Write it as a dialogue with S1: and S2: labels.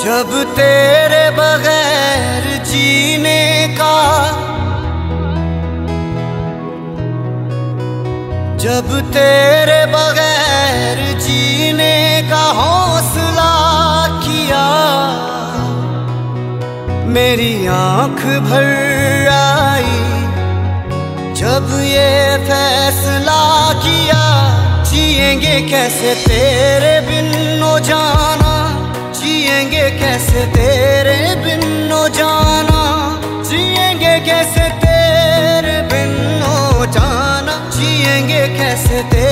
S1: जब तेरे बगैर जीने का, जब तेरे बगैर जीने का हौसला किया, मेरी आंख भर आई जब ये फैसला किया। जिएंगे कैसे तेरे बिन ओ जाना, जिएंगे कैसे तेरे बिन ओ जाना, जिएंगे कैसे तेरे बिन ओ जाना, जिएंगे कैसे तेरे